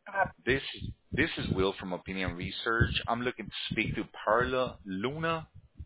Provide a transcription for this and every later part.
This this is Will from Opinion Research. I'm looking to speak to Parla Luna.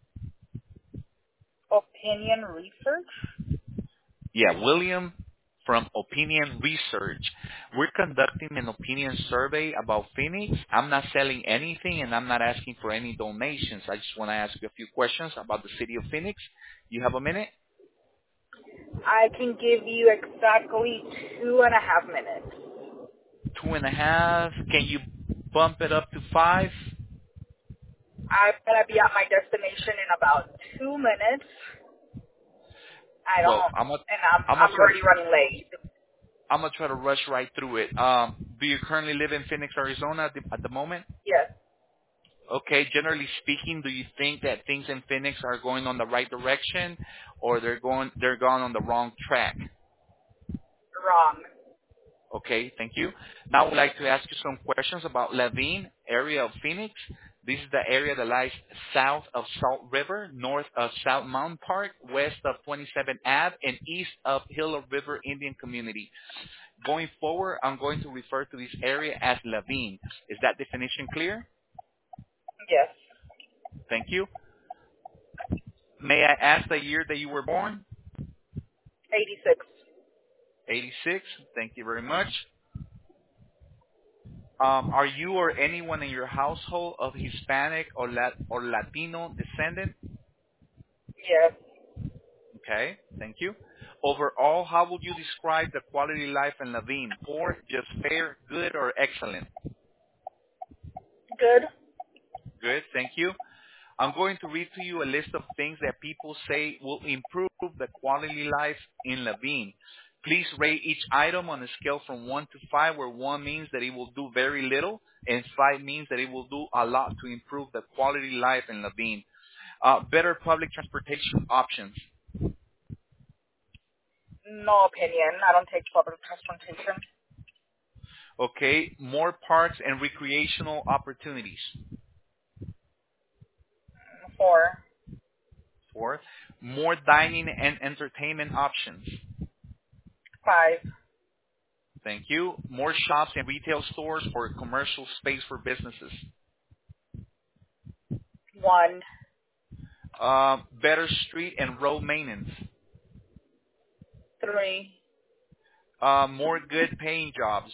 Opinion research? Yeah, William from Opinion Research. We're conducting an opinion survey about Phoenix. I'm not selling anything and I'm not asking for any donations. I just want to ask you a few questions about the city of Phoenix. You have a minute? I can give you exactly 2.5 minutes. 2.5. Can you bump it up to 5? I'm gonna be at my destination in about 2 minutes. I Well, don't, I'm gonna and I'm I'm gonna I'm try already running late. I'm gonna try to rush right through it. Do you currently live in Phoenix, Arizona at the moment? Yes, Okay, generally speaking, do you think that things in Phoenix are going on the right direction or they're going on the wrong track? wrong. Okay, thank you. Now I would like to ask you some questions about Laveen, area of Phoenix. This is the area that lies south of Salt River, north of South Mountain Park, west of 27 Ave, and east of Hill of River Indian Community. Going forward, I'm going to refer to this area as Laveen. Is that definition clear? Yes, Thank you. May I ask the year that you were born? 86. 86. Thank you very much. Are you or anyone in your household of Hispanic or Latino descendant? Yes, Okay, thank you. Overall, how would you describe the quality of life in Laveen? Poor, just fair, good, or excellent? good. Good, thank you. I'm going to read to you a list of things that people say will improve the quality of life in Laveen. Please rate each item on a scale from 1 to 5, where 1 means that it will do very little and 5 means that it will do a lot to improve the quality of life in Laveen. Better public transportation options. No opinion. I don't take public transportation. Okay, more parks and recreational opportunities. 4, 4, more dining and entertainment options. 5, Thank you. More shops and retail stores or commercial space for businesses. 1, Better street and road maintenance. 3, More good paying jobs.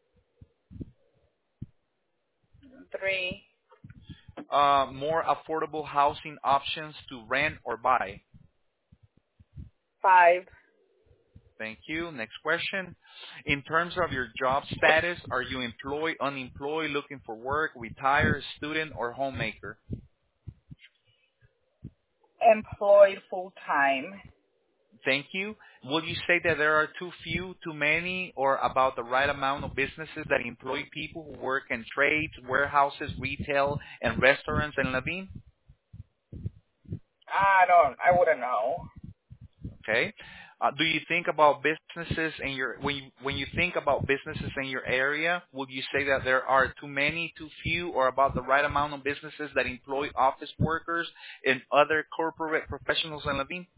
3, More affordable housing options to rent or buy. 5. Thank you. Next question. In terms of your job status, are you employed, unemployed, looking for work, retired, student, or homemaker? Employed full time. Thank you. Would you say that there are too few, too many, or about the right amount of businesses that employ people who work in trades, warehouses, retail, and restaurants in Laveen? I wouldn't know. Okay. Do you think about businesses in your when you think about businesses in your area? Would you say that there are too many, too few, or about the right amount of businesses that employ office workers and other corporate professionals in Laveen?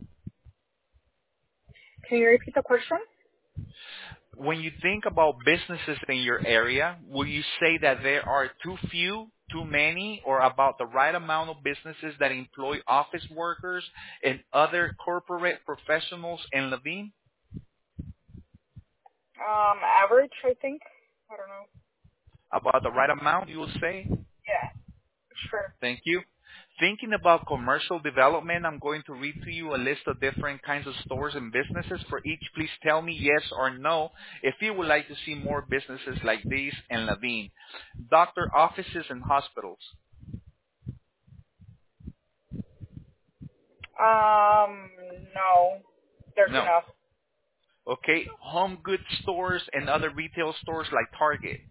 Can you repeat the question? When you think about businesses in your area, will you say that there are too few, too many, or about the right amount of businesses that employ office workers and other corporate professionals in Laveen? Average, I think. I don't know. About the right amount, you will say? Yeah, sure. Thank you. Thinking about commercial development, I'm going to read to you a list of different kinds of stores and businesses. For each, please tell me yes or no if you would like to see more businesses like these in Laveen. Doctor offices and hospitals. No. There's No. enough. Okay. Home goods stores and other retail stores like Target.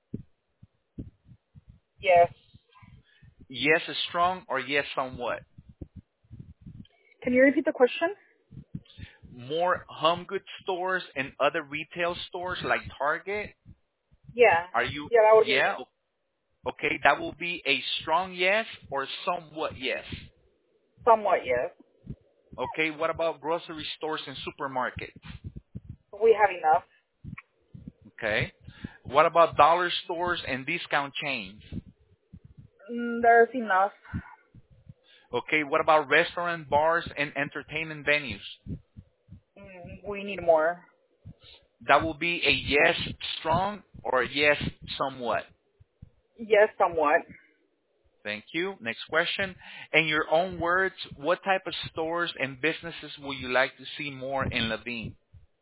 Yes. Yes is strong or yes somewhat. Can you repeat the question? More home goods stores and other retail stores like Target. Yeah. Are you? Yeah, that would be Yeah. Okay, that will be a strong yes or somewhat yes. somewhat yes. Okay, what about grocery stores and supermarkets? We have enough. Okay. What about dollar stores and discount chains? There's enough. Okay, what about restaurant, bars, and entertainment venues? We need more. That will be a yes strong or a yes somewhat. Yes, somewhat. Thank you. Next question. In your own words, what type of stores and businesses would you like to see more in Levine?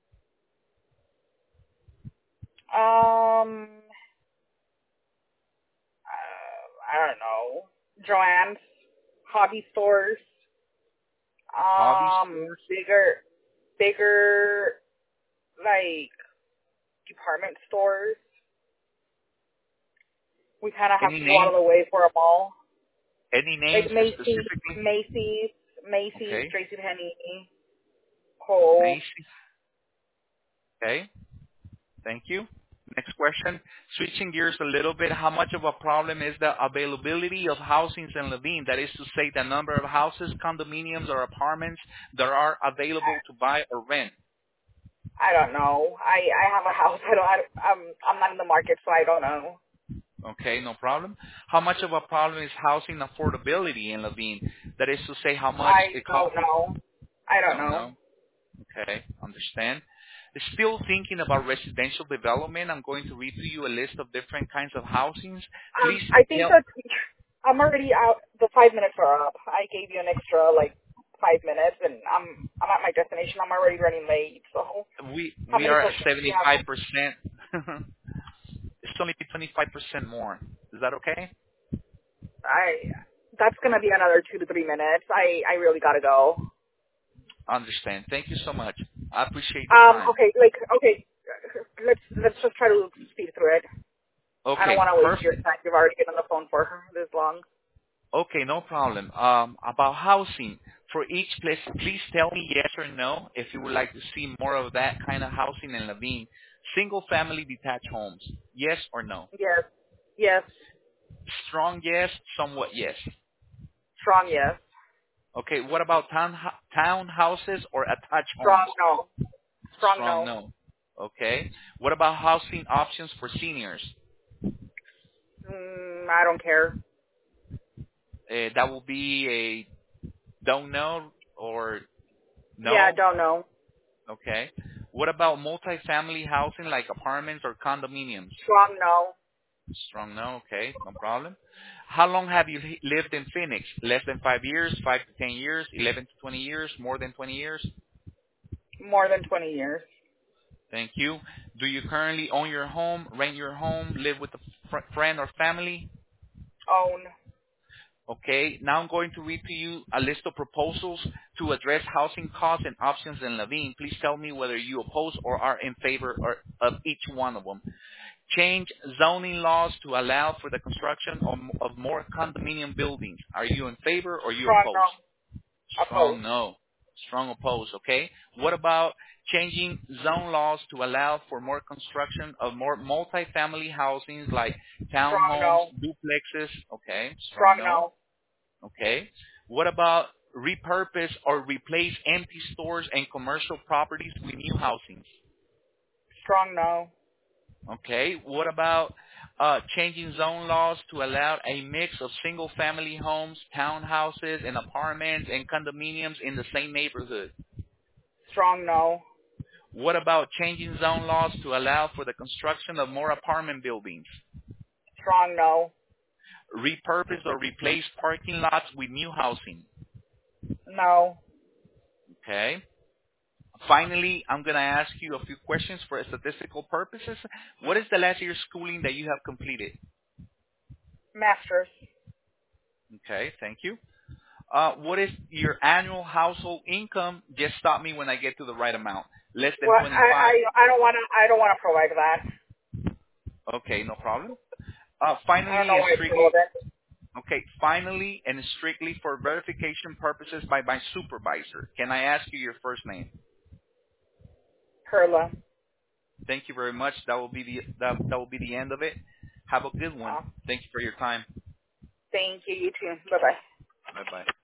I don't know. Joann's, hobby stores, Hobby stores? bigger, like, department stores. We kind of have Any to go out name? of the way for a mall. Any Like names specifically? Macy's, Okay. JCPenney, Kohl's. Macy's. Okay. Thank you. Next question. Switching gears a little bit, how much of a problem is the availability of housings in Levine? That is to say, the number of houses, condominiums, or apartments that are available to buy or rent. I don't know. I have a house. I'm not in the market, so I don't know. Okay, no problem. How much of a problem is housing affordability in Levine? That is to say, how much I it don't costs? know. I don't Don't know. know. Okay, understand. Still thinking about residential development, I'm going to read to you a list of different kinds of housings. Please I think tell. that I'm already out. The 5 minutes are up. I gave you an extra like 5 minutes, and I'm at my destination. I'm already running late. So how We many are at questions do you have? 75%. It's only 25% more. Is that okay? That's gonna be another 2 to 3 minutes. I really gotta go. Understand. Thank you so much. I appreciate the time. Okay. Let's just try to speed through it. I don't Okay, want to waste your perfect. time. You've already been on the phone for this long. Okay, no problem. About housing, for each place, please tell me yes or no if you would like to see more of that kind of housing in Levine. Single-family detached homes, yes or no? Yes. Yes. Strong yes, somewhat yes. Strong yes. Okay, what about townhouses or attached Strong homes? no. Strong Strong no. no. Okay. What about housing options for seniors? I don't care. That will be a don't know or Yeah, no. don't know. Okay. What about multifamily housing like apartments or condominiums? Strong no. Strong no. Okay, no problem. How long have you lived in Phoenix? Less than 5 years, 5 to 10 years, 11 to 20 years, more than 20 years? More than 20 years. Thank you. Do you currently own your home, rent your home, live with a friend or family? Own. Okay, now I'm going to read to you a list of proposals to address housing costs and options in Levine. Please tell me whether you oppose or are in favor of each one of them. Change zoning laws to allow for the construction of more condominium buildings. Are you in favor or you Strong oppose? no. Strong Oppose. no. Strong oppose, okay? What about changing zone laws to allow for more construction of more multifamily housings like Strong townhomes, no. duplexes? Okay, strong Strong no. no. Okay. What about repurpose or replace empty stores and commercial properties with new housing? Strong no. Okay. What about changing zone laws to allow a mix of single-family homes, townhouses, and apartments and condominiums in the same neighborhood? Strong no. What about changing zone laws to allow for the construction of more apartment buildings? Strong no. Repurpose or replace parking lots with new housing? No. Okay. Finally, I'm going to ask you a few questions for statistical purposes. What is the last year's schooling that you have completed? Masters. Okay, thank you. What is your annual household income? Just stop me when I get to the right amount. Less than What? 25? I don't wanna provide that. Okay, no problem. I don't Finally know and why I strictly, told it. okay, finally and strictly for verification purposes by my supervisor, can I ask you your first name? Perla. Thank you very much. That will be that will be the end of it. Have a good one. Thank you for your time. Thank you. You too. Bye bye. Bye bye.